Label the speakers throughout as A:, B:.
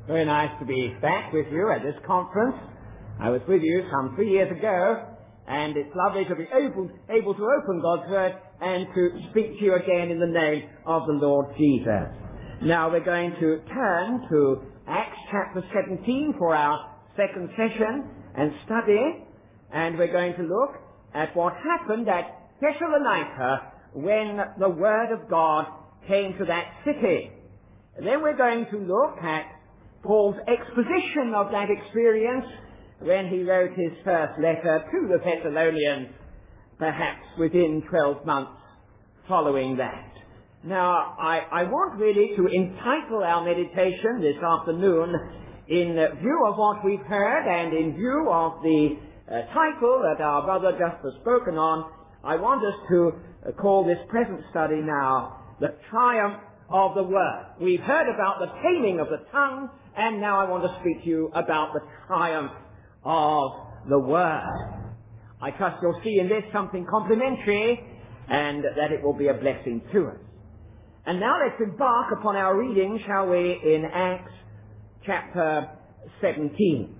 A: Very nice to be back with you at this conference. I was with you some 3 years ago, and it's lovely to be able to open God's Word and to speak to you again in the name of the Lord Jesus. Now we're going to turn to Acts chapter 17 for our second session and study, and we're going to look at what happened at Thessalonica when the Word of God came to that city. And then we're going to look at Paul's exposition of that experience when he wrote his first letter to the Thessalonians, perhaps within 12 months following that. Now, I want really to entitle our meditation this afternoon in view of what we've heard and in view of the title that our brother just has spoken on. I want us to call this present study now The Triumph of the Word. We've heard about the taming of the tongue, and now I want to speak to you about the triumph of the Word. I trust you'll see in this something complimentary, and that it will be a blessing to us. And now let's embark upon our reading, shall we, in Acts chapter 17.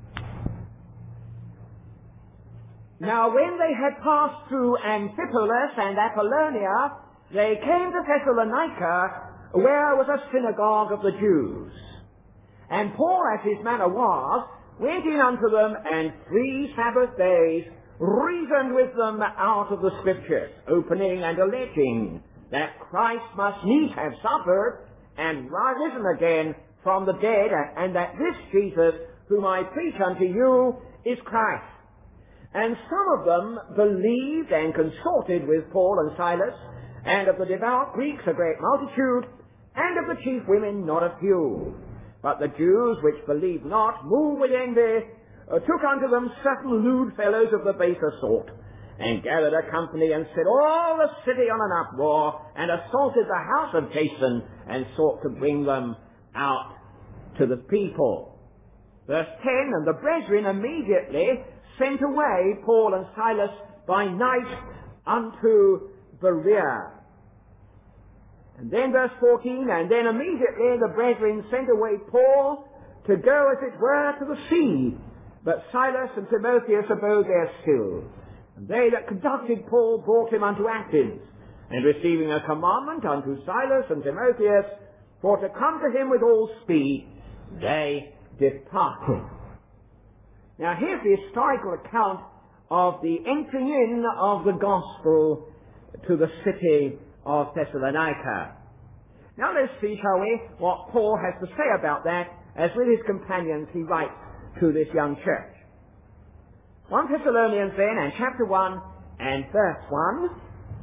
A: Now when they had passed through Amphipolis and Apollonia, they came to Thessalonica, where was a synagogue of the Jews. And Paul, as his manner was, went in unto them, and 3 Sabbath days reasoned with them out of the Scriptures, opening and alleging that Christ must needs have suffered and risen again from the dead, and that this Jesus, whom I preach unto you, is Christ. And some of them believed and consorted with Paul and Silas, and of the devout Greeks a great multitude, and of the chief women not a few. But the Jews which believed not, moved with envy, took unto them certain lewd fellows of the baser sort, and gathered a company, and set all the city on an uproar, and assaulted the house of Jason, and sought to bring them out to the people. Verse 10, and the brethren immediately sent away Paul and Silas by night unto Berea. And then verse 14, and then immediately the brethren sent away Paul to go, as it were, to the sea. But Silas and Timotheus abode there still. And they that conducted Paul brought him unto Athens. And receiving a commandment unto Silas and Timotheus for to come to him with all speed, they departed. Now here's the historical account of the entering in of the gospel to the city of Thessalonica. Now let's see, shall we, what Paul has to say about that, as with his companions he writes to this young church. 1 Thessalonians then, and chapter 1 and verse 1.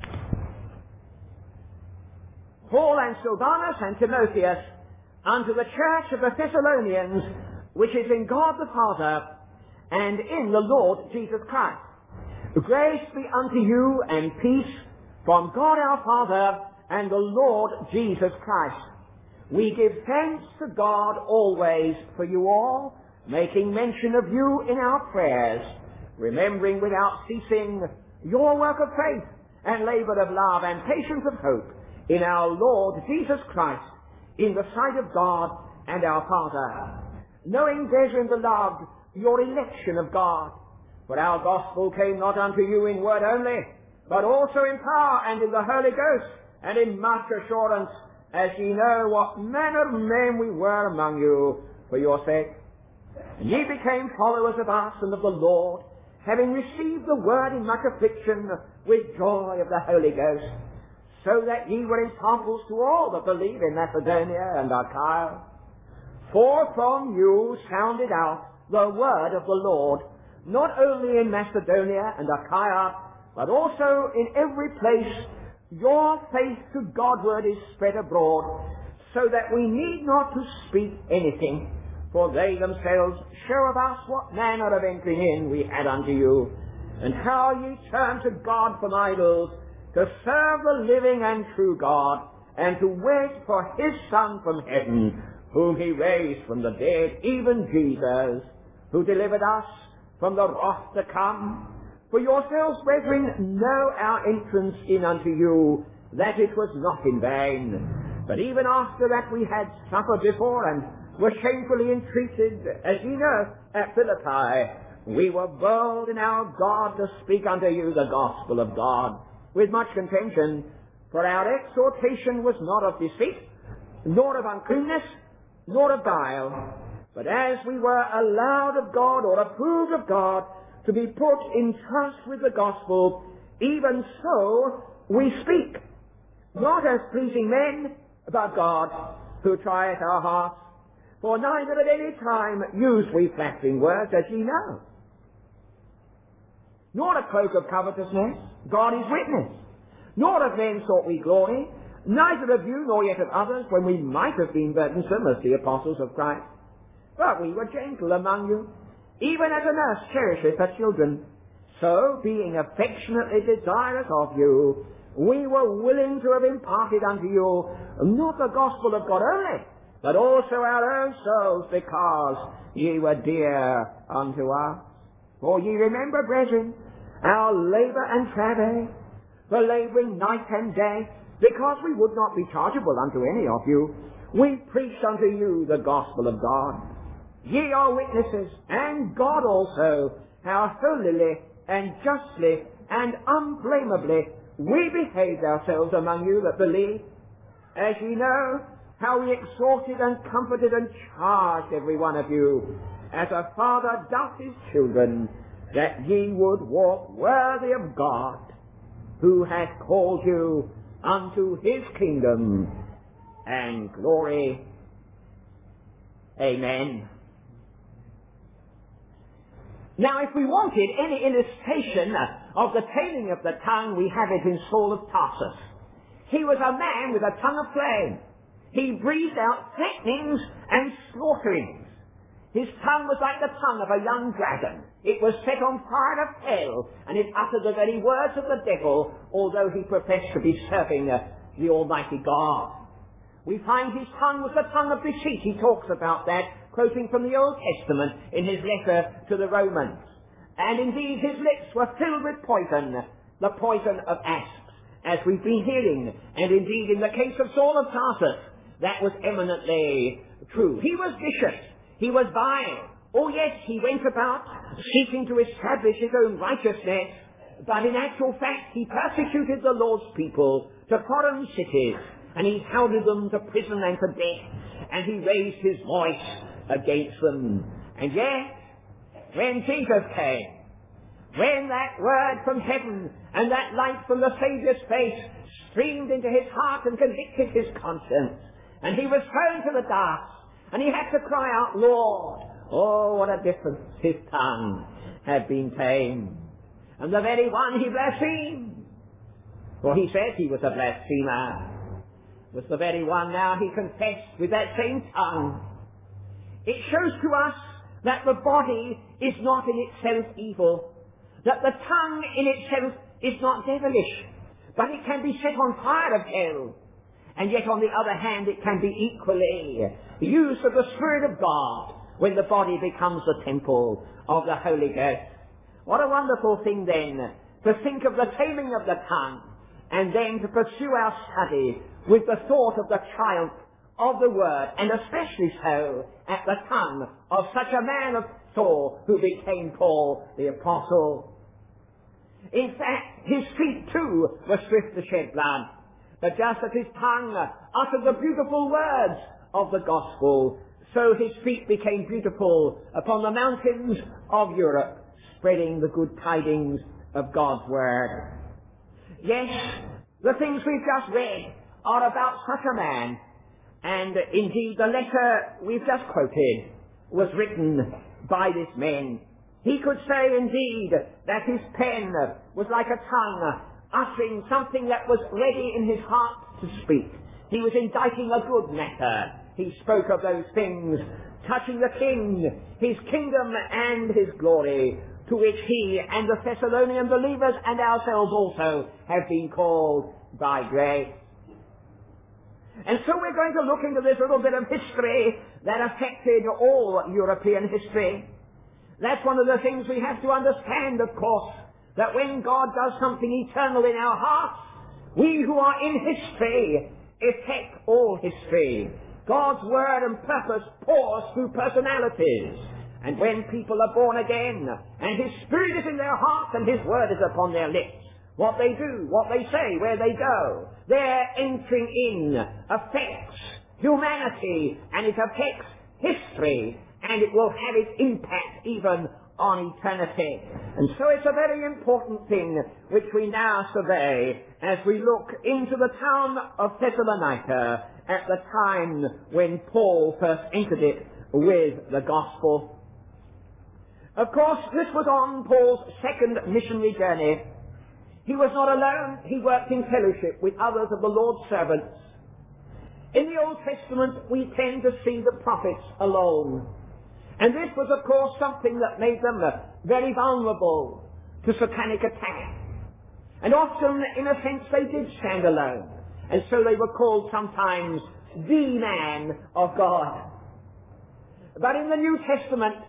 A: Paul and Silvanus and Timotheus, unto the church of the Thessalonians, which is in God the Father, and in the Lord Jesus Christ. Grace be unto you and peace from God our Father and the Lord Jesus Christ. We give thanks to God always for you all, making mention of you in our prayers, remembering without ceasing your work of faith and labor of love and patience of hope in our Lord Jesus Christ, in the sight of God and our Father. Knowing, brethren beloved, your election of God, for our gospel came not unto you in word only, but also in power and in the Holy Ghost, and in much assurance, as ye know what manner of men we were among you for your sake. And ye became followers of us and of the Lord, having received the word in much affliction with joy of the Holy Ghost, so that ye were examples to all that believe in Macedonia and Achaia. For from you sounded out the word of the Lord, not only in Macedonia and Achaia, but also in every place your faith to Godward is spread abroad, so that we need not to speak anything, for they themselves show of us what manner of entering in we had unto you, and how ye turned to God from idols, to serve the living and true God, and to wait for his Son from heaven, whom he raised from the dead, even Jesus, who delivered us from the wrath to come. For yourselves, brethren, know our entrance in unto you, that it was not in vain. But even after that we had suffered before and were shamefully entreated, as ye know, at Philippi, we were bold in our God to speak unto you the gospel of God, with much contention, for our exhortation was not of deceit, nor of uncleanness, nor of guile, but as we were allowed of God, or approved of God, to be put in trust with the gospel, even so we speak, not as pleasing men, but God, who trieth our hearts. For neither at any time use we flattering words, as ye know, nor a cloak of covetousness, God is witness, nor of men sought we glory, neither of you nor yet of others, when we might have been burdensome as the apostles of Christ. But we were gentle among you, even as a nurse cherisheth her children. So, being affectionately desirous of you, we were willing to have imparted unto you not the gospel of God only, but also our own souls, because ye were dear unto us. For ye remember, brethren, our labour and travail, the labouring night and day, because we would not be chargeable unto any of you. We preached unto you the gospel of God. Ye are witnesses, and God also, how holily and justly and unblameably we behaved ourselves among you that believe, as ye know, how we exhorted and comforted and charged every one of you, as a father doth his children, that ye would walk worthy of God, who hath called you unto his kingdom and glory. Amen. Now, if we wanted any illustration of the taming of the tongue, we have it in Saul of Tarsus. He was a man with a tongue of flame. He breathed out threatenings and slaughterings. His tongue was like the tongue of a young dragon. It was set on fire of hell, and it uttered the very words of the devil, although he professed to be serving the Almighty God. We find his tongue was the tongue of deceit. He talks about that, quoting from the Old Testament in his letter to the Romans. And indeed his lips were filled with poison, the poison of asps, as we've been hearing. And indeed in the case of Saul of Tarsus, that was eminently true. He was vicious. He was vile. Oh yes, he went about seeking to establish his own righteousness, but in actual fact he persecuted the Lord's people to foreign cities, and he hounded them to prison and to death, and he raised his voice against them. And yet, when Jesus came, when that word from heaven and that light from the Saviour's face streamed into his heart and convicted his conscience, and he was thrown to the dark, and he had to cry out, Lord, oh, what a difference his tongue had been tamed. And the very one he blasphemed, for he said he was a blasphemer, was the very one now he confessed with that same tongue. It shows to us that the body is not in itself evil, that the tongue in itself is not devilish, but it can be set on fire of hell. And yet on the other hand it can be equally used of the Spirit of God when the body becomes the temple of the Holy Ghost. What a wonderful thing then to think of the taming of the tongue, and then to pursue our study with the thought of the triumph of the Word, and especially so at the tongue of such a man of Saul who became Paul the Apostle. In fact, his feet too were swift to shed blood, but just as his tongue uttered the beautiful words of the gospel, so his feet became beautiful upon the mountains of Europe, spreading the good tidings of God's Word. Yes, the things we've just read are about such a man, and indeed the letter we've just quoted was written by this man. He could say indeed that his pen was like a tongue uttering something that was ready in his heart to speak. He was inditing a good matter. He spoke of those things touching the King, his kingdom and his glory, to which he and the Thessalonian believers and ourselves also have been called by grace. And so we're going to look into this little bit of history that affected all European history. That's one of the things we have to understand, of course, that when God does something eternal in our hearts, we who are in history affect all history. God's word and purpose pours through personalities. And when people are born again, and His Spirit is in their hearts and His word is upon their lips, what they do, what they say, where they go, their entering in affects humanity, and it affects history, and it will have its impact even on eternity. And so it's a very important thing which we now survey as we look into the town of Thessalonica at the time when Paul first entered it with the gospel. Of course, this was on Paul's second missionary journey. He was not alone. He worked in fellowship with others of the Lord's servants. In the Old Testament, we tend to see the prophets alone. And this was, of course, something that made them very vulnerable to satanic attack. And often, in a sense, they did stand alone. And so they were called sometimes the man of God. But in the New Testament,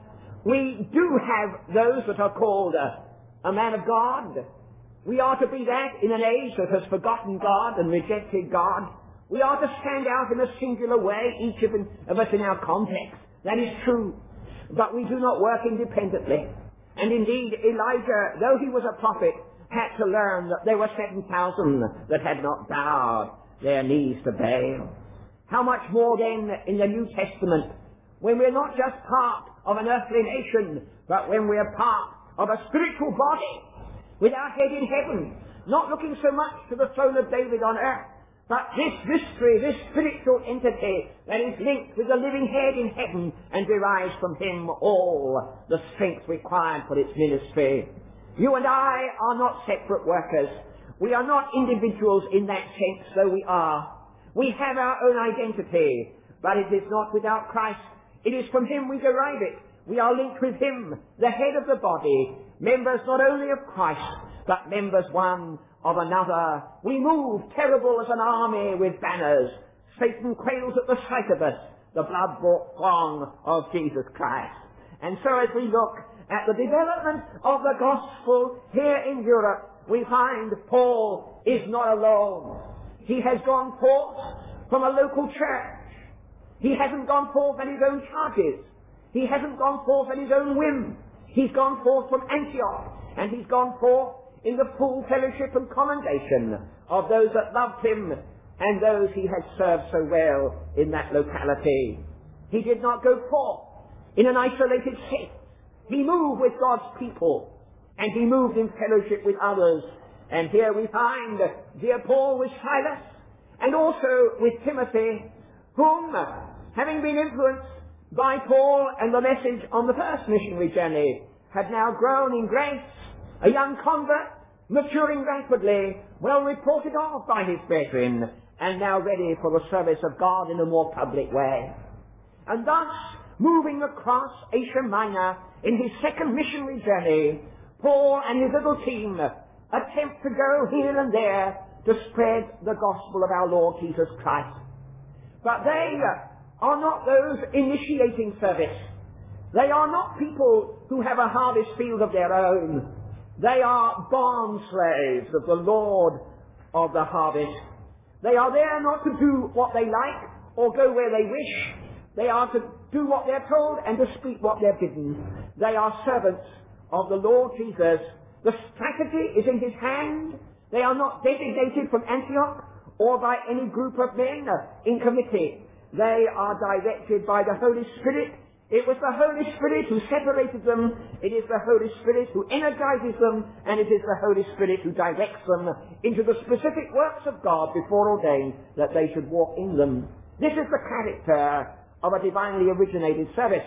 A: we do have those that are called a man of God. We are to be that in an age that has forgotten God and rejected God. We are to stand out in a singular way, each of us in our context. That is true. But we do not work independently. And indeed, Elijah, though he was a prophet, had to learn that there were 7,000 that had not bowed their knees to Baal. How much more then in the New Testament, when we're not just part of an earthly nation, but when we're part of a spiritual body, with our head in heaven, not looking so much to the throne of David on earth, but this mystery, this spiritual entity that is linked with the living head in heaven and derives from Him all the strength required for its ministry. You and I are not separate workers. We are not individuals in that sense, though we are. We have our own identity, but it is not without Christ. It is from Him we derive it. We are linked with Him, the head of the body, members not only of Christ, but members one of another. We move terrible as an army with banners. Satan quails at the sight of us, the blood-bought throng of Jesus Christ. And so as we look at the development of the gospel here in Europe, we find Paul is not alone. He has gone forth from a local church. He hasn't gone forth at his own charges. He hasn't gone forth at his own whim. He's gone forth from Antioch, and he's gone forth in the full fellowship and commendation of those that loved him and those he had served so well in that locality. He did not go forth in an isolated sect. He moved with God's people, and he moved in fellowship with others. And here we find dear Paul with Silas, and also with Timothy, whom, having been influenced by Paul and the message on the first missionary journey, had now grown in grace, a young convert, maturing rapidly, well reported of by his brethren, and now ready for the service of God in a more public way. And thus, moving across Asia Minor in his second missionary journey, Paul and his little team attempt to go here and there to spread the gospel of our Lord Jesus Christ. But they are not those initiating service. They are not people who have a harvest field of their own. They are bond slaves of the Lord of the harvest. They are there not to do what they like or go where they wish. They are to do what they're told and to speak what they're bidden. They are servants of the Lord Jesus. The strategy is in His hand. They are not designated from Antioch or by any group of men in committee. They are directed by the Holy Spirit. It was the Holy Spirit who separated them. It is the Holy Spirit who energizes them, and it is the Holy Spirit who directs them into the specific works of God before ordained that they should walk in them. This is the character of a divinely originated service.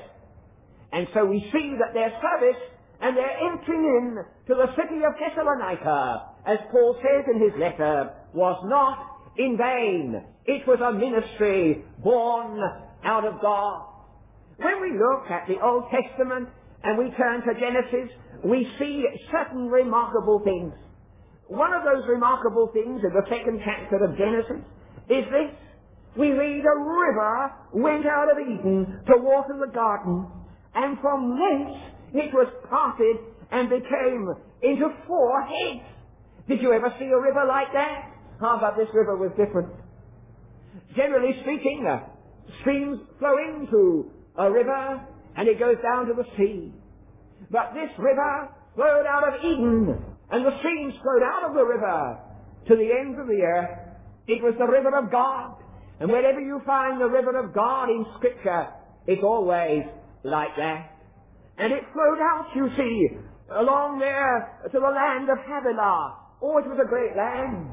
A: And so we see that their service and their entering in to the city of Thessalonica, as Paul says in his letter, was not in vain. It was a ministry born out of God. When we look at the Old Testament and we turn to Genesis, we see certain remarkable things. One of those remarkable things in the second chapter of Genesis is this. We read a river went out of Eden to water the garden, and from thence it was parted and became into 4 heads. Did you ever see a river like that? But this river was different. Generally speaking, Streams flow into a river and it goes down to the sea. But this river flowed out of Eden, and the streams flowed out of the river to the ends of the earth. It was the river of God. And wherever you find the river of God in Scripture, it's always like that. And it flowed out, you see, along there to the land of Havilah. Oh, it was a great land.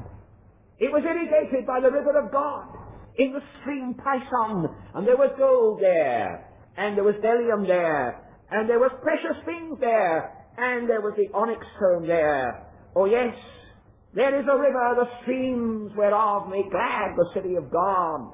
A: It was irrigated by the river of God in the stream Pison, and there was gold there, and there was bdellium there, and there was precious things there, and there was the onyx stone there. Oh yes, there is a river, the streams whereof make glad the city of God.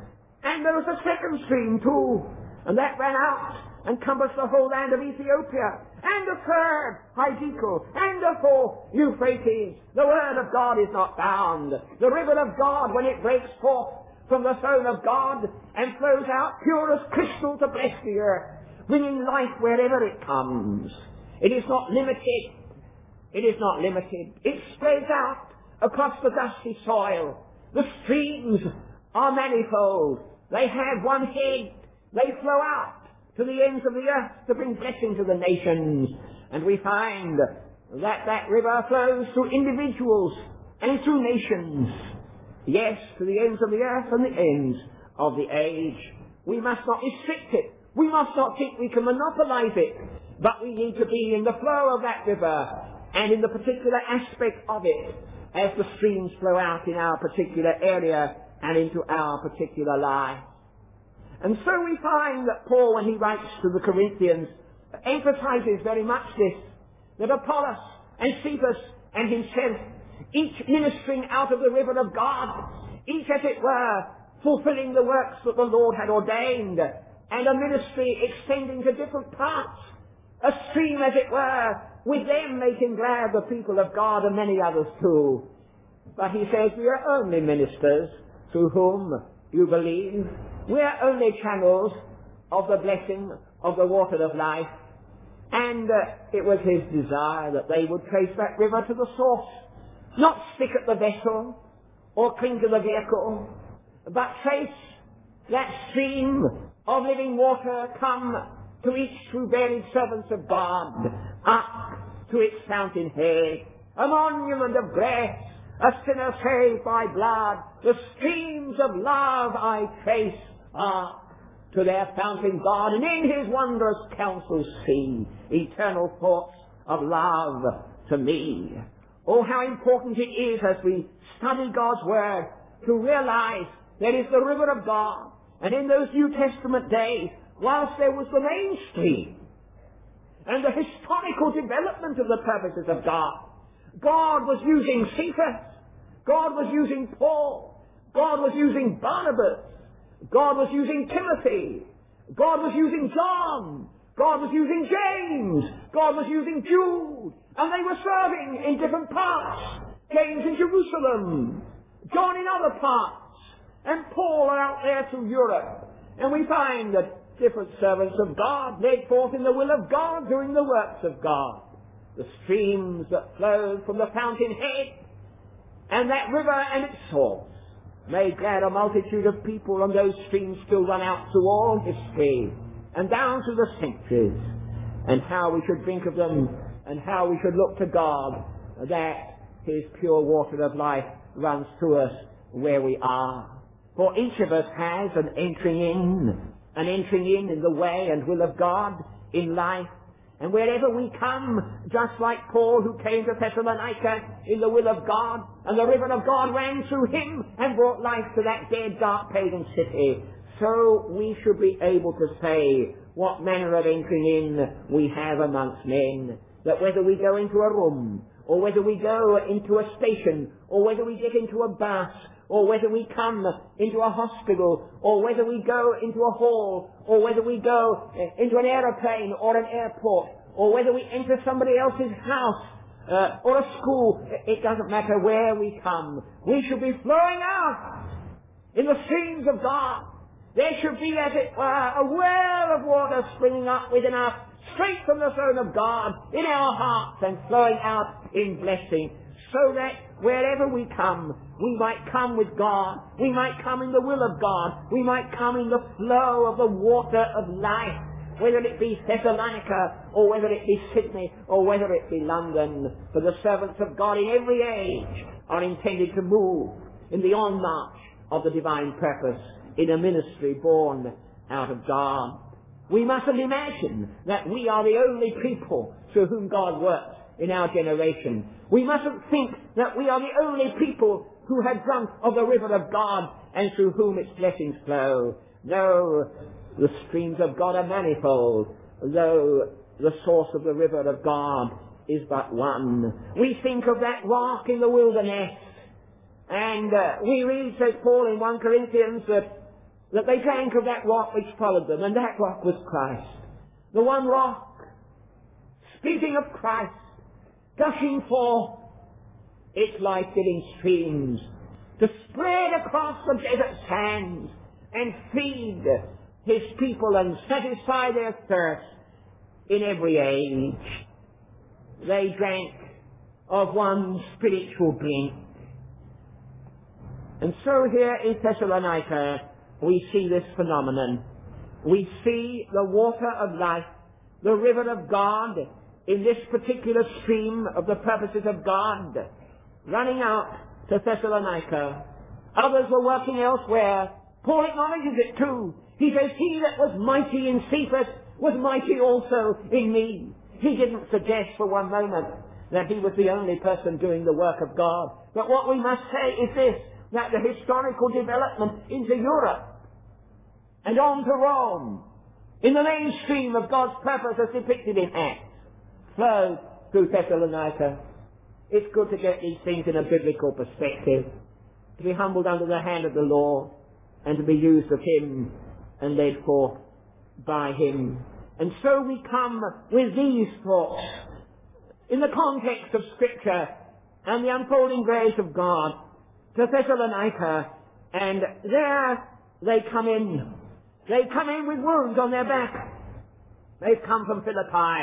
A: And there was a second stream too, and that ran out and compassed the whole land of Ethiopia, and a third, Hydekil, and a fourth, Euphrates. The word of God is not bound. The river of God, when it breaks forth from the throne of God and flows out pure as crystal to bless the earth, bringing life wherever it comes. It is not limited. It is not limited. It spreads out across the dusty soil. The streams are manifold. They have one head. They flow out to the ends of the earth to bring blessing to the nations. And we find that that river flows through individuals and through nations. Yes, to the ends of the earth and the ends of the age. We must not restrict it. We must not think we can monopolize it. But we need to be in the flow of that river and in the particular aspect of it as the streams flow out in our particular area and into our particular life. And so we find that Paul, when he writes to the Corinthians, emphasizes very much this, that Apollos and Cephas and himself, each ministering out of the river of God, each, as it were, fulfilling the works that the Lord had ordained, and a ministry extending to different parts, a stream, as it were, with them making glad the people of God and many others too. But he says, we are only ministers through whom you believe. We are only channels of the blessing of the water of life. And it was his desire that they would trace that river to the source, not stick at the vessel or cling to the vehicle, but trace that stream of living water come to each true varied servants of God, up to its fountainhead, a monument of grace, a sinner saved by blood. The streams of love I trace to their fountain God, and in his wondrous counsels see eternal thoughts of love to me. Oh, how important it is as we study God's Word to realize there is the river of God. And in those New Testament days, whilst there was the mainstream and the historical development of the purposes of God, God was using Cephas, God was using Paul, God was using Barnabas, God was using Timothy, God was using John, God was using James, God was using Jude, and they were serving in different parts. James in Jerusalem, John in other parts, and Paul out there through Europe. And we find that different servants of God led forth in the will of God, doing the works of God. The streams that flowed from the fountainhead and that river and its source made glad a multitude of people, and those streams still run out through all history and down to the centuries. And how we should think of them, and how we should look to God that his pure water of life runs to us where we are. For each of us has an entering in the way and will of God in life. And wherever we come, just like Paul who came to Thessalonica in the will of God, and the river of God ran through him and brought life to that dead, dark pagan city, so we should be able to say what manner of entering in we have amongst men. That whether we go into a room, or whether we go into a station, or whether we get into a bus, or whether we come into a hospital, or whether we go into a hall, or whether we go into an aeroplane or an airport, or whether we enter somebody else's house or a school, it doesn't matter where we come. We should be flowing out in the streams of God. There should be, as it were, a well of water springing up within us, straight from the throne of God, in our hearts, and flowing out in blessing, so that wherever we come, we might come with God. We might come in the will of God. We might come in the flow of the water of life, whether it be Thessalonica, or whether it be Sydney, or whether it be London. For the servants of God in every age are intended to move in the on-march of the divine purpose in a ministry born out of God. We mustn't imagine that we are the only people through whom God works in our generation. We mustn't think that we are the only people who have drunk of the river of God and through whom its blessings flow. No, the streams of God are manifold, though the source of the river of God is but one. We think of that rock in the wilderness, and we read, says Paul in 1 Corinthians, that they drank of that rock which followed them, and that rock was Christ. The one rock, speaking of Christ, gushing forth its life-giving streams to spread across the desert sands and feed his people and satisfy their thirst in every age. They drank of one spiritual drink. And so here in Thessalonica, we see this phenomenon. We see the water of life, the river of God, in this particular stream of the purposes of God, running out to Thessalonica. Others were working elsewhere. Paul acknowledges it too. He says, he that was mighty in Cephas was mighty also in me. He didn't suggest for one moment that he was the only person doing the work of God. But what we must say is this, that the historical development into Europe and on to Rome, in the mainstream of God's purpose as depicted in Acts, flowed through Thessalonica. It's good to get these things in a biblical perspective, to be humbled under the hand of the Lord, and to be used of Him and led forth by Him. And so we come with these thoughts in the context of Scripture and the unfolding grace of God to Thessalonica, and there they come in. They come in with wounds on their back. They've come from Philippi.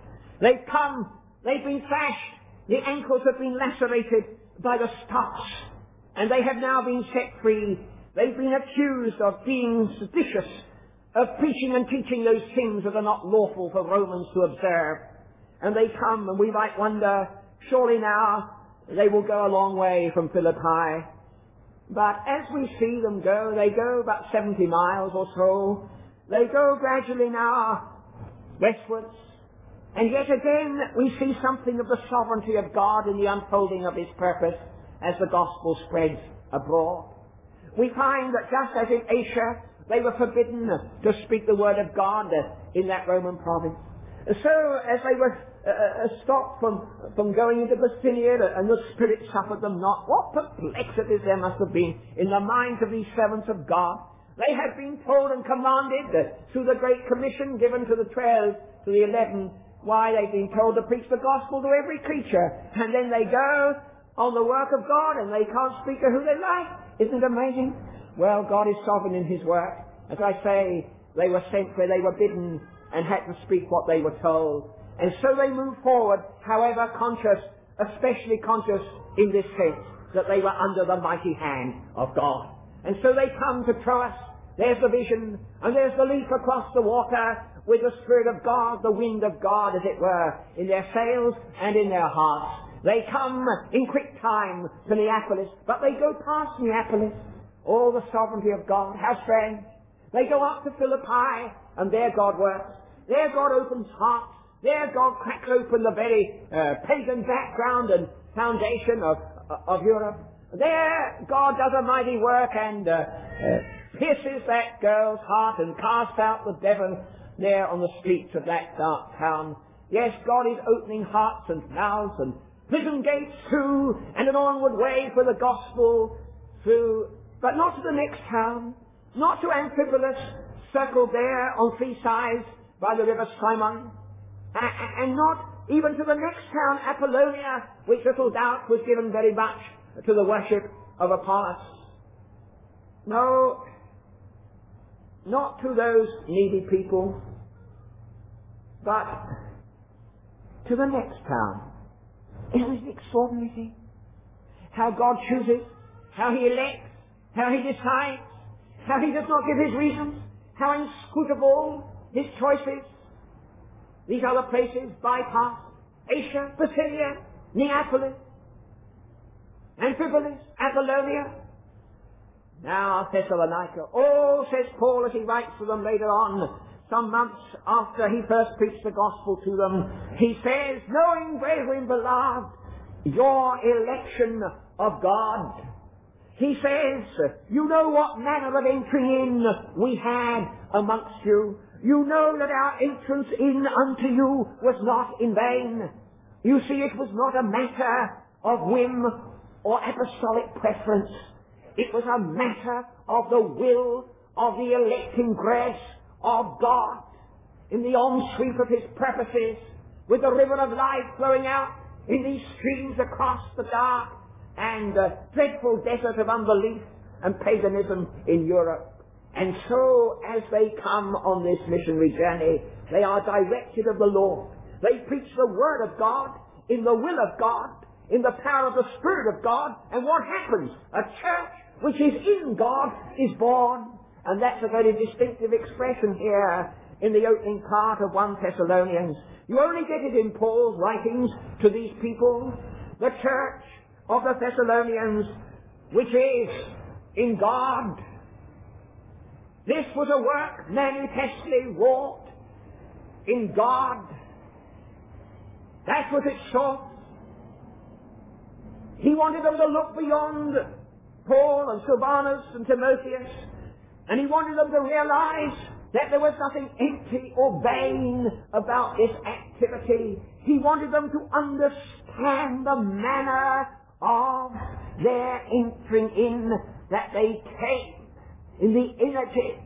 A: They've been thrashed. The ankles have been lacerated by the stocks, and they have now been set free. They've been accused of being seditious, of preaching and teaching those things that are not lawful for Romans to observe. And they come, and we might wonder, surely now they will go a long way from Philippi. But as we see them go, they go about 70 miles or so. They go gradually now westwards. And yet again we see something of the sovereignty of God in the unfolding of His purpose as the gospel spreads abroad. We find that just as in Asia they were forbidden to speak the word of God in that Roman province, so as they were stopped from going into Bithynia, and the Spirit suffered them not, what perplexities there must have been in the minds of these servants of God. They had been told and commanded through the Great Commission given to the 12, to the 11, why they've been told to preach the gospel to every creature, and then they go on the work of God and they can't speak to who they like. Isn't it amazing? Well, God is sovereign in His work. As I say, they were sent where they were bidden and had to speak what they were told. And so they moved forward, however conscious, especially conscious in this sense, that they were under the mighty hand of God. And so they come to Troas. There's the vision, and there's the leap across the water with the Spirit of God, the wind of God, as it were, in their sails and in their hearts. They come in quick time to Neapolis, but they go past Neapolis. Oh, the sovereignty of God, how strange. They go up to Philippi, and there God works. There God opens hearts. There God cracks open the very pagan background and foundation of Europe. There God does a mighty work and pierces that girl's heart and casts out the devil there on the streets of that dark town. Yes, God is opening hearts and mouths and prison gates too, and an onward way for the gospel through, but not to the next town, not to Amphipolis, circled there on 3 sides by the river Simon, and not even to the next town, Apollonia, which little doubt was given very much to the worship of Apollos. No, not to those needy people, but to the next town. Isn't it an extraordinary thing? how God chooses, how He elects, how He decides, how He does not give His reasons, how inscrutable His choices. These other places bypass Asia, Bithynia, Neapolis, Amphipolis, Apollonia, now Thessalonica. Oh, says Paul as he writes to them later on, some months after he first preached the gospel to them, he says, knowing, brethren beloved, your election of God. He says, you know what manner of entering in we had amongst you. You know that our entrance in unto you was not in vain. You see, it was not a matter of whim or apostolic preference. It was a matter of the will of the electing grace of God in the on-sweep of His purposes, with the river of life flowing out in these streams across the dark and dreadful desert of unbelief and paganism in Europe. And so, as they come on this missionary journey, they are directed of the Lord. They preach the Word of God in the will of God, in the power of the Spirit of God, and what happens? A church which is in God is born. And that's a very distinctive expression here in the opening part of 1 Thessalonians. You only get it in Paul's writings to these people. The church of the Thessalonians, which is in God. This was a work manifestly wrought in God. That was its source. He wanted them to look beyond Paul and Silvanus and Timotheus, and he wanted them to realize that there was nothing empty or vain about this activity. He wanted them to understand the manner of their entering in, that they came in the energies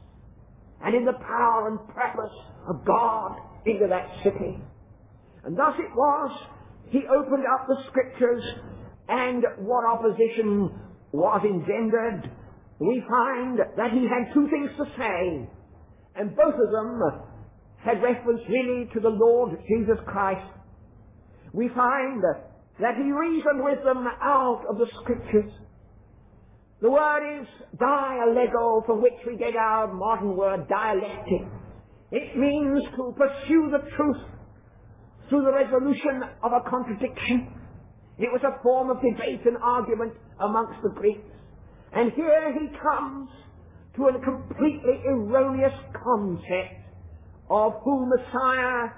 A: and in the power and purpose of God into that city. And thus it was, he opened up the Scriptures, and what opposition was engendered. We find that he had two things to say, and both of them had reference really to the Lord Jesus Christ. We find that he reasoned with them out of the Scriptures. The word is dialego, from which we get our modern word dialectic. It means to pursue the truth through the resolution of a contradiction. It was a form of debate and argument amongst the Greeks. And here he comes to a completely erroneous concept of who Messiah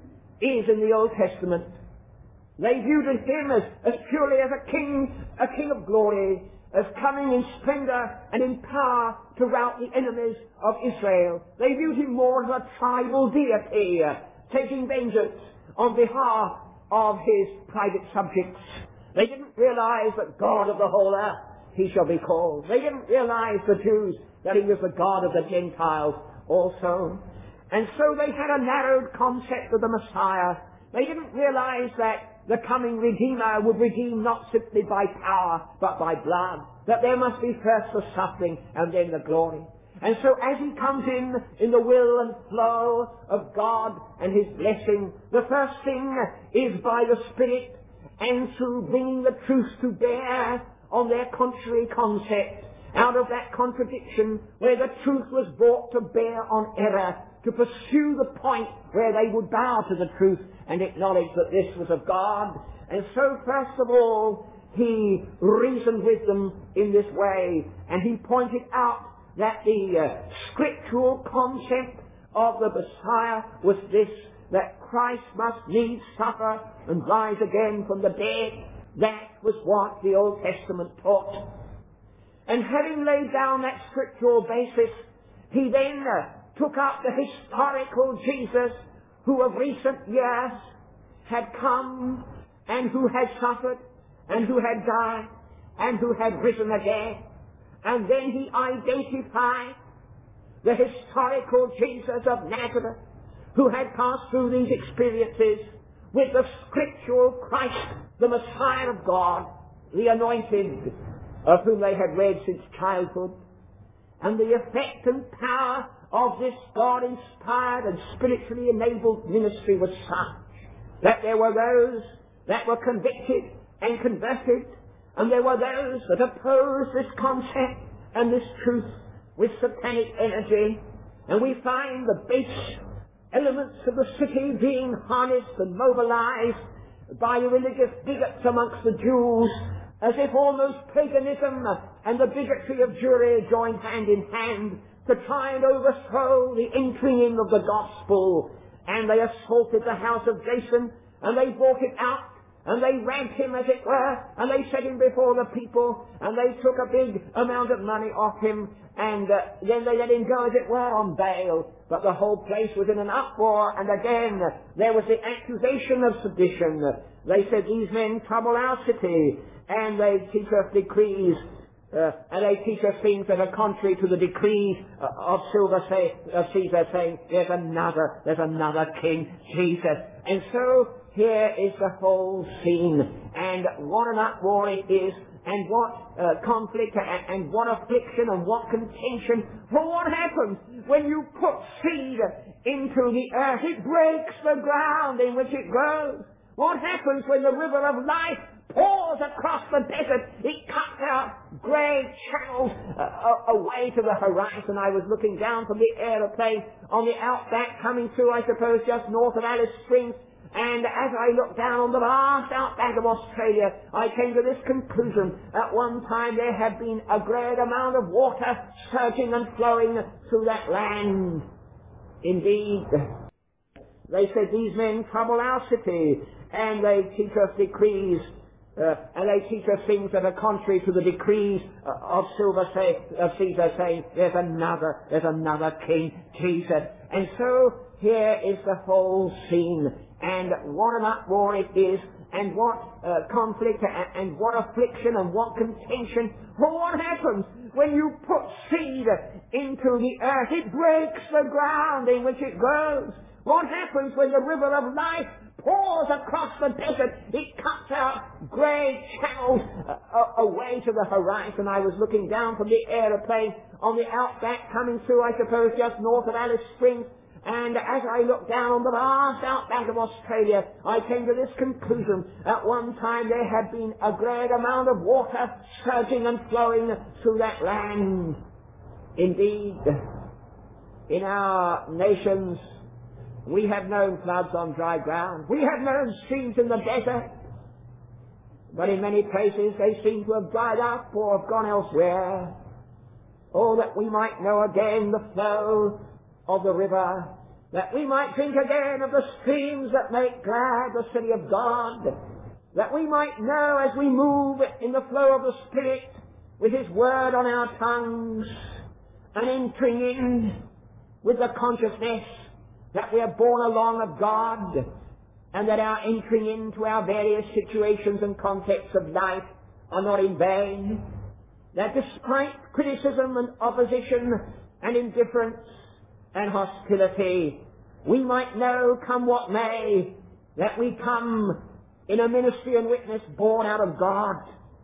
A: is in the Old Testament. They viewed him as purely as a king of glory, as coming in splendor and in power to rout the enemies of Israel. They viewed him more as a tribal deity, taking vengeance on behalf of his private subjects. They didn't realize that God of the whole earth he shall be called. They didn't realize, the Jews, that he was the God of the Gentiles also. And so they had a narrowed concept of the Messiah. They didn't realize that the coming Redeemer would redeem not simply by power, but by blood. That there must be first the suffering and then the glory. And so as he comes in the will and flow of God and his blessing, the first thing is by the Spirit, and through bringing the truth to bear on their contrary concept, out of that contradiction where the truth was brought to bear on error, to pursue the point where they would bow to the truth and acknowledge that this was of God. And so first of all, he reasoned with them in this way, and he pointed out that the scriptural concept of the Messiah was this, that Christ must needs suffer and rise again from the dead. That was what the Old Testament taught. And having laid down that scriptural basis, he then took up the historical Jesus, who of recent years had come and who had suffered and who had died and who had risen again. And then he identified the historical Jesus of Nazareth, who had passed through these experiences, with the scriptural Christ, the Messiah of God, the anointed, of whom they had read since childhood. And the effect and power of this God-inspired and spiritually enabled ministry was such that there were those that were convicted and converted, And there were those that opposed this concept and this truth with satanic energy. And we find the base elements of the city being harnessed and mobilized by the religious bigots amongst the Jews, as if almost paganism and the bigotry of Jewry joined hand in hand to try and overthrow the entering in of the gospel. And they assaulted the house of Jason, and they brought it out, and they ramped him, as it were, and they set him before the people, and they took a big amount of money off him, and then they let him go, as it were, on bail. But the whole place was in an uproar, and again there was the accusation of sedition. They said, these men trouble our city, and they teach us decrees, and they teach us things that are contrary to the decrees of Caesar, saying, there's another king, Jesus. And so here is the whole scene, and what an uproar it is, and what conflict, and what affliction, and what contention. For what happens when you put seed into the earth? It breaks the ground in which it grows. What happens when the river of life pours across the desert? It cuts out great channels away to the horizon. I was looking down from the aeroplane on the outback coming through, I suppose, just north of Alice Springs. And as I looked down on the vast outback of Australia, I came to this conclusion. At one time there had been a great amount of water surging and flowing through that land. Indeed, they said, these men trouble our city, and they teach us decrees, and they teach us things that are contrary to the decrees of Caesar, saying, there's another king, Jesus. And so here is the whole scene, and what an uproar it is, and what conflict, and what affliction, and what contention. For what happens when you put seed into the earth? It breaks the ground in which it grows. What happens when the river of life pours across the desert? It cuts out great channels away to the horizon. I was looking down from the aeroplane on the outback coming through, I suppose, just north of Alice Springs. And as I looked down on the vast outback of Australia, I came to this conclusion. At one time there had been a great amount of water surging and flowing through that land. Indeed, in our nations, we have known floods on dry ground. We have known streams in the desert. But in many places they seem to have dried up or have gone elsewhere. Oh, that we might know again the flow of the river, that we might think again of the streams that make glad the city of God, that we might know as we move in the flow of the Spirit with His Word on our tongues, and entering in with the consciousness that we are born along of God, and that our entering into our various situations and contexts of life are not in vain, that despite criticism and opposition and indifference and hostility, we might know, come what may, that we come in a ministry and witness born out of God.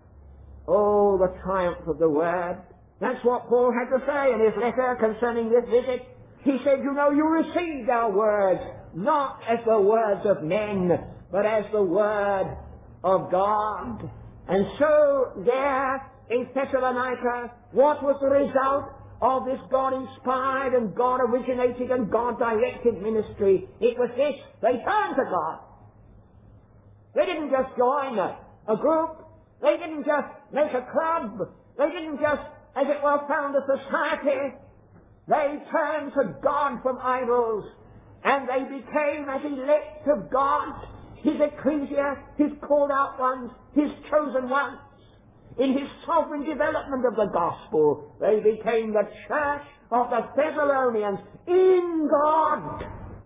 A: Oh, the triumph of the Word. That's what Paul had to say in his letter concerning this visit. He said, you know, you received our words, not as the words of men, but as the Word of God. And so there in Thessalonica, what was the result of this God-inspired and God-originated and God-directed ministry? It was this: they turned to God. They didn't just join a group. They didn't just make a club. They didn't just, as it were, found a society. They turned to God from idols, and they became as elect of God, His ecclesia, His called out ones, His chosen ones. In His sovereign development of the gospel, they became the church of the Thessalonians in God.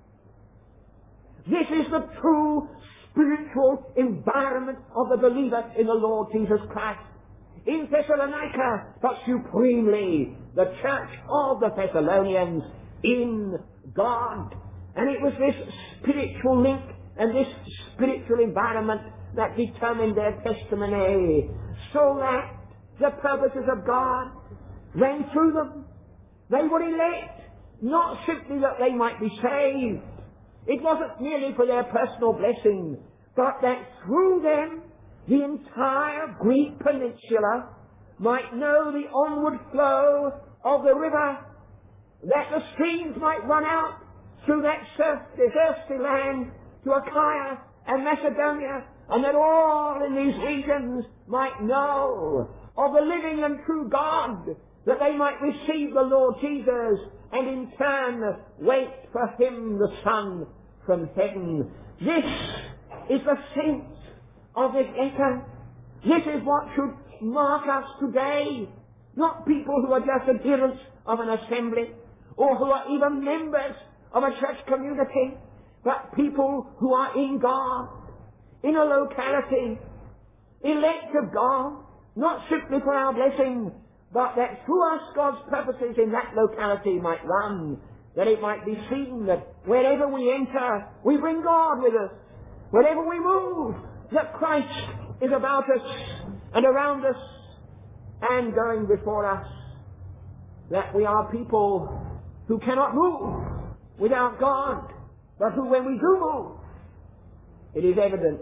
A: This is the true spiritual environment of the believer in the Lord Jesus Christ. In Thessalonica, but supremely the church of the Thessalonians in God. And it was this spiritual link and this spiritual environment that determined their testimony, so that the purposes of God ran through them. They were elect, not simply that they might be saved. It wasn't merely for their personal blessing, but that through them the entire Greek peninsula might know the onward flow of the river, that the streams might run out through that thirsty land to Achaia and Macedonia, and that all in these regions might know of the living and true God, that they might receive the Lord Jesus and in turn wait for him, the Son from heaven. This is the sense of this letter. This is what should mark us today. Not people who are just adherents of an assembly or who are even members of a church community, but people who are in God, in a locality, elect of God, not simply for our blessing, but that through us God's purposes in that locality might run, that it might be seen that wherever we enter, we bring God with us. Wherever we move, that Christ is about us and around us and going before us. That we are people who cannot move without God, but who, when we do move, it is evident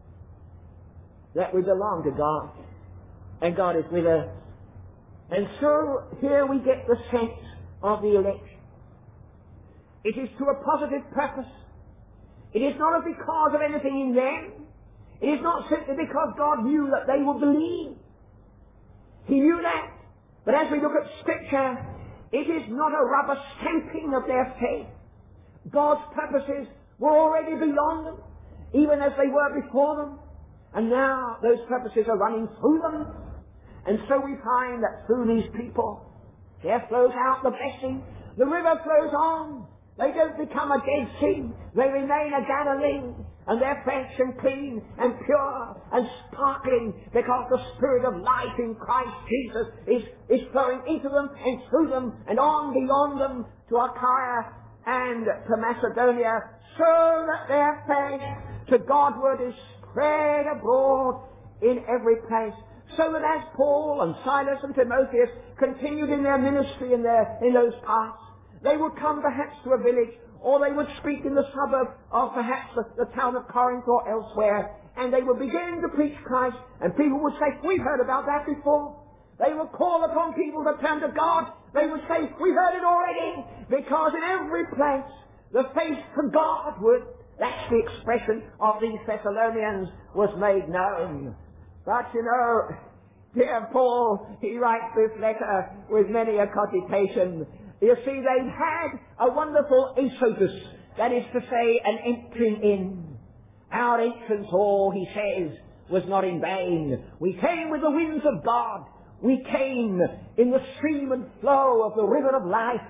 A: that we belong to God and God is with us. And so here we get the sense of the election. It is to a positive purpose. It is not because of anything in them. It is not simply because God knew that they would believe. He knew that. But as we look at Scripture, it is not a rubber stamping of their faith. God's purposes were already beyond them, even as they were before them. And now those purposes are running through them. And so we find that through these people, there flows out the blessing. The river flows on. They don't become a Dead Sea. They remain a Galilee. And they're fresh and clean and pure and sparkling because the Spirit of life in Christ Jesus is flowing into them and through them and on beyond them to Achaia and to Macedonia, so that their faith to Godward is spread abroad in every place. So that as Paul and Silas and Timotheus continued in their ministry in those parts, they would come perhaps to a village, or they would speak in the suburb of perhaps the town of Corinth or elsewhere, and they would begin to preach Christ, and people would say, we've heard about that before. They would call upon people to turn to God. They would say, we've heard it already, because in every place the faith to Godward, that's the expression of these Thessalonians, was made known. But you know, dear Paul, he writes this letter with many a cogitation. You see, they had a wonderful exodus, that is to say, an entering in. Our entrance, he says, was not in vain. We came with the winds of God. We came in the stream and flow of the river of life.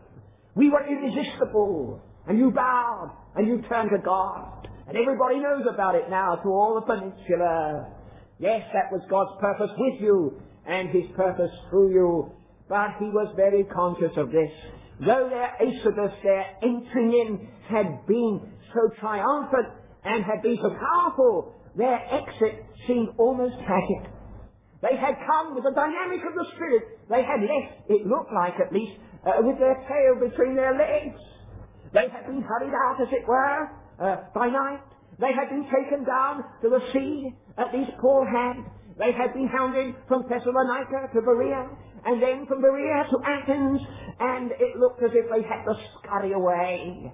A: We were irresistible, and you bowed, and you turned to God. And everybody knows about it now to all the peninsula. Yes, that was God's purpose with you, and his purpose through you. But he was very conscious of this. Though their exodus, their entering in, had been so triumphant and had been so powerful, their exit seemed almost tragic. They had come with the dynamic of the Spirit. They had left, it looked like at least, with their tail between their legs. They had been hurried out, as it were, by night. They had been taken down to the sea, at least Paul had. They had been hounded from Thessalonica to Berea, and then from Berea to Athens, and it looked as if they had to scurry away.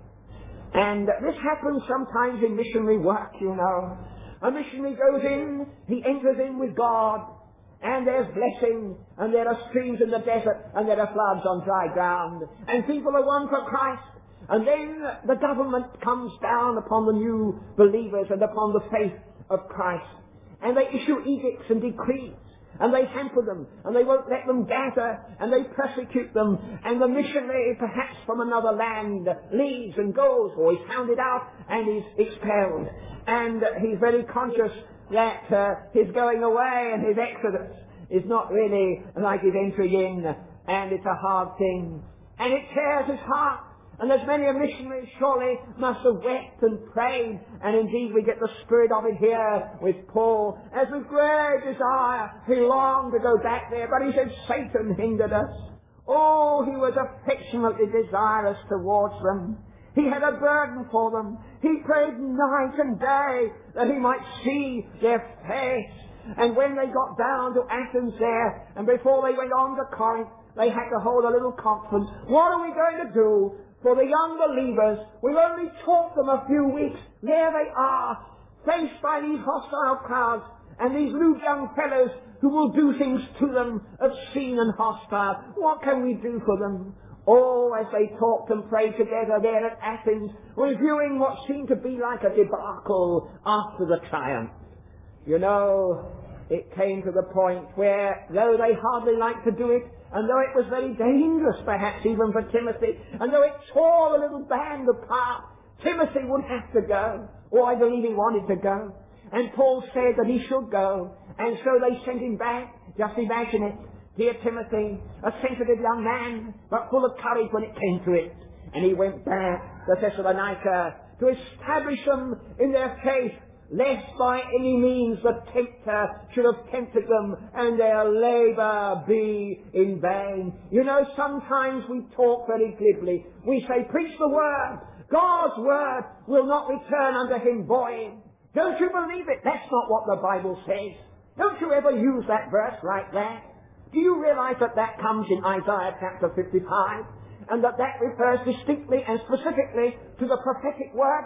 A: And this happens sometimes in missionary work, you know. A missionary goes in, he enters in with God, and there's blessing, and there are streams in the desert, and there are floods on dry ground, and people are won for Christ. And then the government comes down upon the new believers and upon the faith of Christ. And they issue edicts and decrees, and they hamper them, and they won't let them gather, and they persecute them, and the missionary, perhaps from another land, leaves and goes, or is hounded out and is expelled. And he's very conscious that his going away and his exodus is not really like his entry in, and it's a hard thing. And it tears his heart. And there's many a missionary surely must have wept and prayed, and indeed we get the spirit of it here with Paul. As with great desire, he longed to go back there, but he said Satan hindered us. Oh, he was affectionately desirous towards them. He had a burden for them. He prayed night and day that he might see their face. And when they got down to Athens there, and before they went on to Corinth, they had to hold a little conference. What are we going to do for the young believers? We've only taught them a few weeks. There they are, faced by these hostile crowds and these loose young fellows who will do things to them obscene and hostile. What can we do for them? Oh, as they talked and prayed together there at Athens, reviewing what seemed to be like a debacle after the triumph. You know, it came to the point where, though they hardly liked to do it, and though it was very dangerous perhaps even for Timothy, and though it tore the little band apart, Timothy would have to go. Oh, I believe he wanted to go. And Paul said that he should go. And so they sent him back. Just imagine it. Dear Timothy, a sensitive young man, but full of courage when it came to it. And he went back to Thessalonica to establish them in their faith, lest by any means the tempter should have tempted them and their labour be in vain. You know, sometimes we talk very glibly. We say, preach the word. God's word will not return unto him void. Don't you believe it? That's not what the Bible says. Don't you ever use that verse like that? Do you realize that that comes in Isaiah chapter 55? And that refers distinctly and specifically to the prophetic word?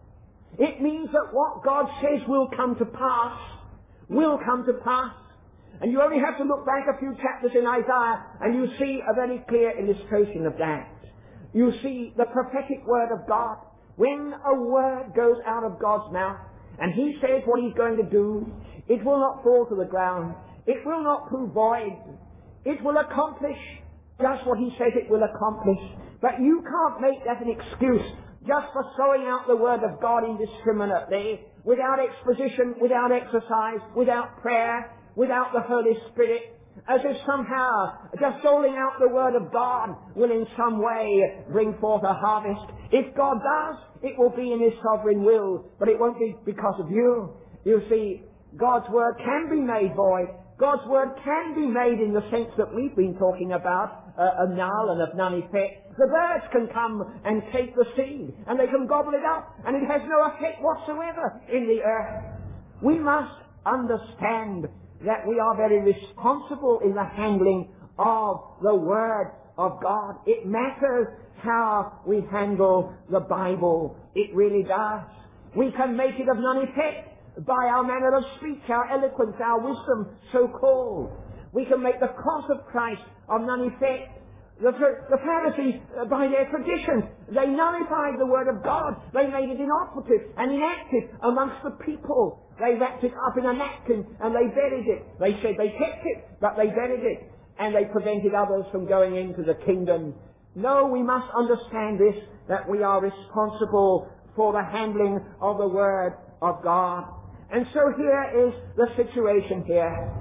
A: It means that what God says will come to pass. Will come to pass. And you only have to look back a few chapters in Isaiah and you see a very clear illustration of that. You see the prophetic word of God. When a word goes out of God's mouth and he says what he's going to do, it will not fall to the ground. It will not prove void. It will accomplish just what he says it will accomplish. But you can't make that an excuse just for throwing out the word of God indiscriminately, without exposition, without exercise, without prayer, without the Holy Spirit, as if somehow just doling out the word of God will in some way bring forth a harvest. If God does, it will be in his sovereign will, but it won't be because of you. You see, God's word can be made void. God's word can be made in the sense that we've been talking about, of null and of none effect. The birds can come and take the seed, and they can gobble it up, and it has no effect whatsoever in the earth. We must understand that we are very responsible in the handling of the Word of God. It matters how we handle the Bible. It really does. We can make it of none effect by our manner of speech, our eloquence, our wisdom, so-called. We can make the cross of Christ of none effect. The Pharisees, by their tradition, they nullified the Word of God. They made it inoperative and inactive amongst the people. They wrapped it up in a napkin and they buried it. They said they kept it, but they buried it. And they prevented others from going into the kingdom. No, we must understand this, that we are responsible for the handling of the Word of God. And so here is the situation here.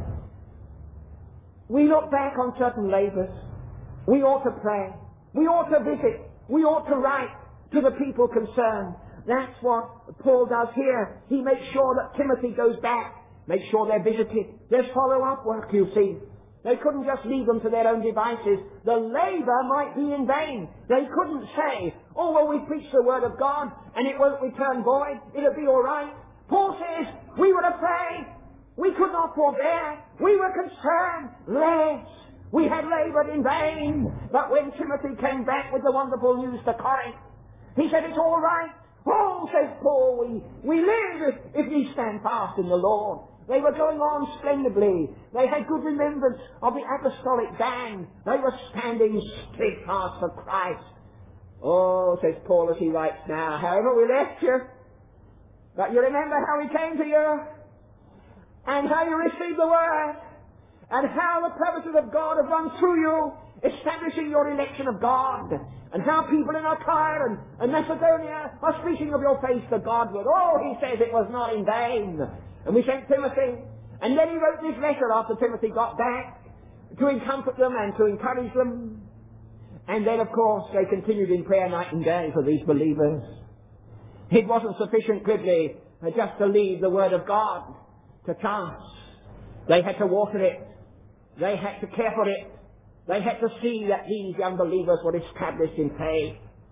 A: We look back on certain labors. We ought to pray. We ought to visit. We ought to write to the people concerned. That's what Paul does here. He makes sure that Timothy goes back. Make sure they're visited. There's follow-up work, you see. They couldn't just leave them to their own devices. The labor might be in vain. They couldn't say, oh, well, we preach the word of God and it won't return void. It'll be all right. Paul says, we were afraid. We could not forbear. We were concerned lest we had labored in vain. But when Timothy came back with the wonderful news to Corinth, he said, it's all right. Oh, says Paul, we live if ye stand fast in the Lord. They were going on splendidly. They had good remembrance of the apostolic band. They were standing steadfast for Christ. Oh, says Paul as he writes now, however we left you, but you remember how we came to you, and how you received the word, and how the purposes of God have run through you, establishing your election of God, and how people in Achaia and Macedonia are speaking of your faith to Godward. Oh, he says it was not in vain. And we sent Timothy, and then he wrote this letter after Timothy got back to comfort them and to encourage them. And then, of course, they continued in prayer night and day for these believers. It wasn't sufficient, glibly, just to leave the Word of God to chance. They had to water it. They had to care for it. They had to see that these young believers were established in faith.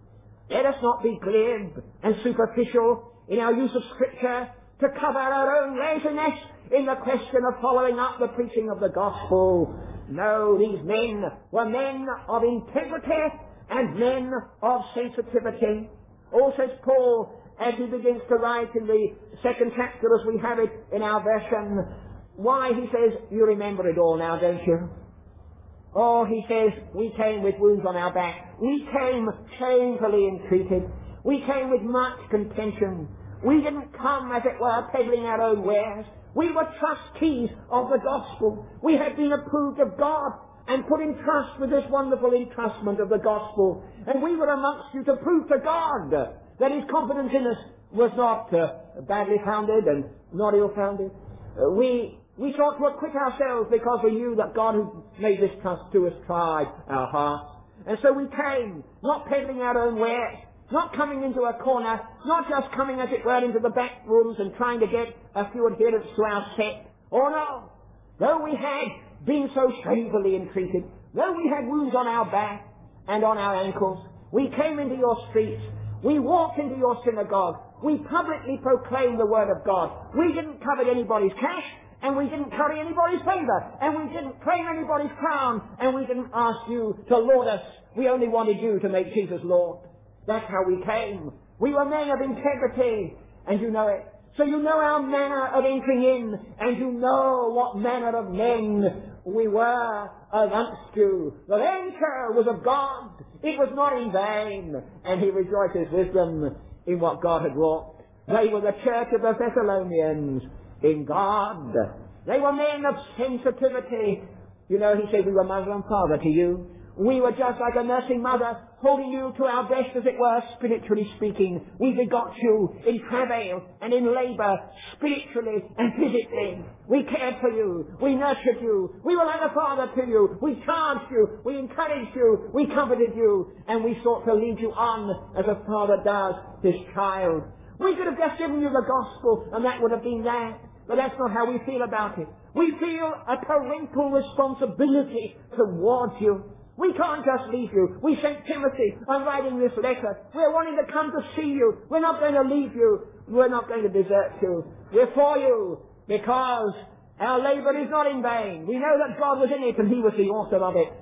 A: Let us not be glib and superficial in our use of Scripture to cover our own laziness in the question of following up the preaching of the gospel. No, these men were men of integrity and men of sensitivity. Or says Paul, as he begins to write in the second chapter as we have it in our version, why, he says, you remember it all now, don't you? Oh, he says, we came with wounds on our back. We came shamefully entreated. We came with much contention. We didn't come, as it were, peddling our own wares. We were trustees of the gospel. We had been approved of God and put in trust with this wonderful entrustment of the gospel. And we were amongst you to prove to God that his confidence in us was not badly founded and not ill-founded. We sought to acquit ourselves because we knew that God who made this trust to us tried our hearts. And so we came, not peddling our own wares, not coming into a corner, not just coming, as it were, into the back rooms and trying to get a few adherents to our sect. Oh no! Though we had been so shamefully entreated, though we had wounds on our back and on our ankles, we came into your streets, we walked into your synagogue, we publicly proclaimed the word of God. We didn't covet anybody's cash, and we didn't curry anybody's favor, and we didn't claim anybody's crown, and we didn't ask you to lord us. We only wanted you to make Jesus Lord. That's how we came. We were men of integrity, and you know it. So you know our manner of entering in, and you know what manner of men we were amongst you. The venture was of God. It was not in vain, and he rejoices with them in what God had wrought. They were the church of the Thessalonians in God. They were men of sensitivity. You know, he said we were mother and father to you. We were just like a nursing mother, holding you to our breast, as it were, spiritually speaking. We begot you in travail and in labour, spiritually and physically. We cared for you. We nurtured you. We were like a father to you. We charged you. We encouraged you. We comforted you. And we sought to lead you on as a father does his child. We could have just given you the gospel, and that would have been that. But that's not how we feel about it. We feel a parental responsibility towards you. We can't just leave you. We sent Timothy. I'm writing this letter. We're wanting to come to see you. We're not going to leave you. We're not going to desert you. We're for you because our labour is not in vain. We know that God was in it and he was the author of it.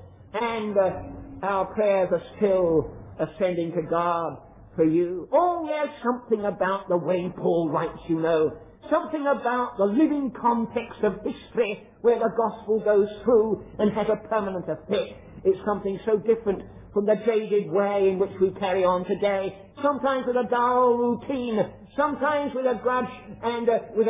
A: And our prayers are still ascending to God for you. Oh, there's something about the way Paul writes, you know. Something about the living context of history where the gospel goes through and has a permanent effect. It's something so different from the jaded way in which we carry on today. Sometimes with a dull routine, sometimes with a grudge, and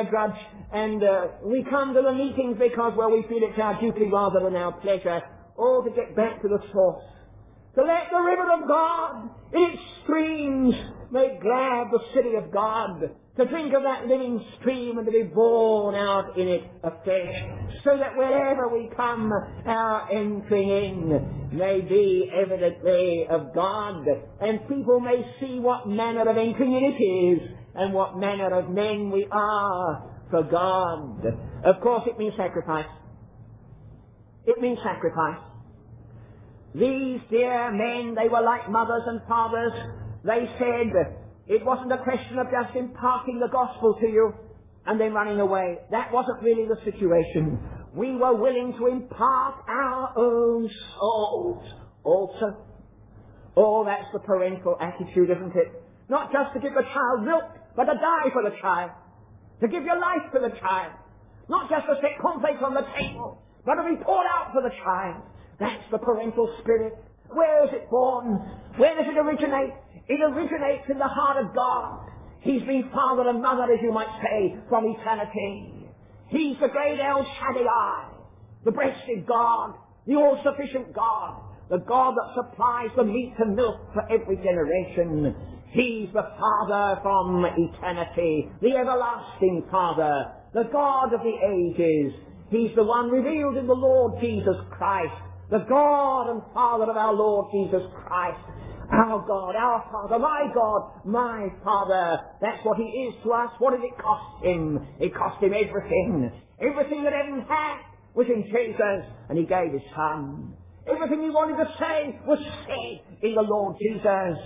A: we come to the meetings because, well, we feel it's our duty rather than our pleasure. Or to get back to the source. To let the river of God in its streams make glad the city of God. To drink of that living stream and to be born out in it afresh, so that wherever we come, our entering in may be evidently of God, and people may see what manner of entering in it is, and what manner of men we are for God. Of course, it means sacrifice. It means sacrifice. These dear men, they were like mothers and fathers. They said, it wasn't a question of just imparting the gospel to you and then running away. That wasn't really the situation. We were willing to impart our own souls also. Oh, that's the parental attitude, isn't it? Not just to give the child milk, but to die for the child. To give your life to the child. Not just to set cornflakes on the table, but to be poured out for the child. That's the parental spirit. Where is it born? Where does it originate? It originates in the heart of God. He's been father and mother, as you might say, from eternity. He's the great El Shaddai, the breasted God, the all-sufficient God, the God that supplies the meat and milk for every generation. He's the Father from eternity, the everlasting Father, the God of the ages. He's the one revealed in the Lord Jesus Christ, the God and Father of our Lord Jesus Christ. Our God, our Father, my God, my Father. That's what he is to us. What did it cost him? It cost him everything. Everything that heaven had was in Jesus, and he gave his Son. Everything he wanted to say was said in the Lord Jesus.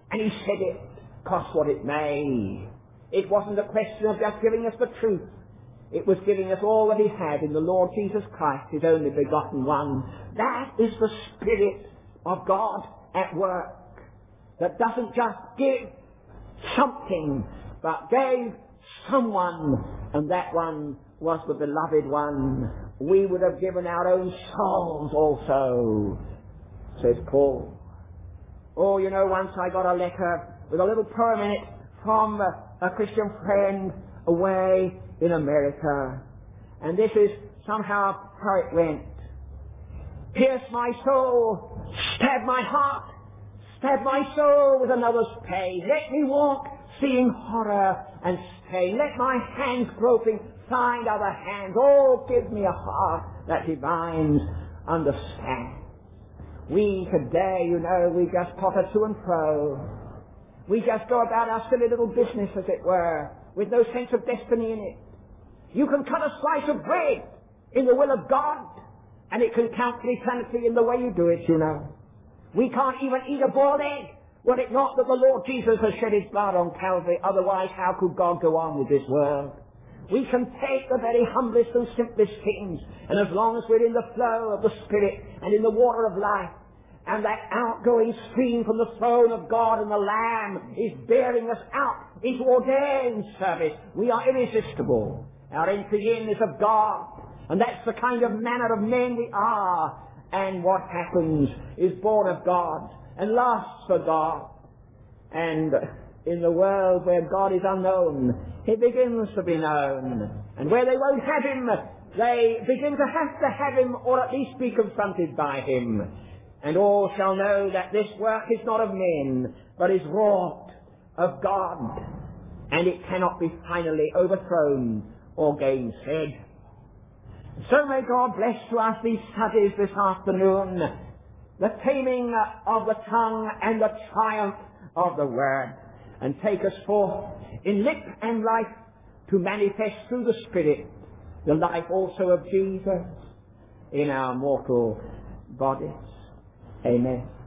A: And he said it, cost what it may. It wasn't a question of just giving us the truth. It was giving us all that he had in the Lord Jesus Christ, his only begotten one. That is the Spirit of God at work, that doesn't just give something, but gave someone, and that one was the beloved one. We would have given our own souls also, says Paul. Oh, you know, once I got a letter with a little poem in it from a Christian friend away in America. And this is somehow how it went. Pierce my soul, stab my heart, stab my soul with another's pain. Let me walk, seeing horror and pain. Let my hands groping find other hands. Oh, give me a heart that divines understand. We today, you know, we just potter to and fro. We just go about our silly little business, as it were, with no sense of destiny in it. You can cut a slice of bread in the will of God, and it can count for eternity in the way you do it, you know. We can't even eat a boiled egg, were it not that the Lord Jesus has shed his blood on Calvary. Otherwise, how could God go on with this world? We can take the very humblest and simplest things, and as long as we're in the flow of the Spirit and in the water of life, and that outgoing stream from the throne of God and the Lamb is bearing us out into ordained service, we are irresistible. Our entry in is of God, and that's the kind of manner of men we are. And what happens is born of God and lasts for God. And in the world where God is unknown, he begins to be known. And where they won't have him, they begin to have him, or at least be confronted by him. And all shall know that this work is not of men, but is wrought of God. And it cannot be finally overthrown or gainsaid. So may God bless to us these studies this afternoon, the taming of the tongue and the triumph of the word, and take us forth in lip and life to manifest through the Spirit the life also of Jesus in our mortal bodies. Amen.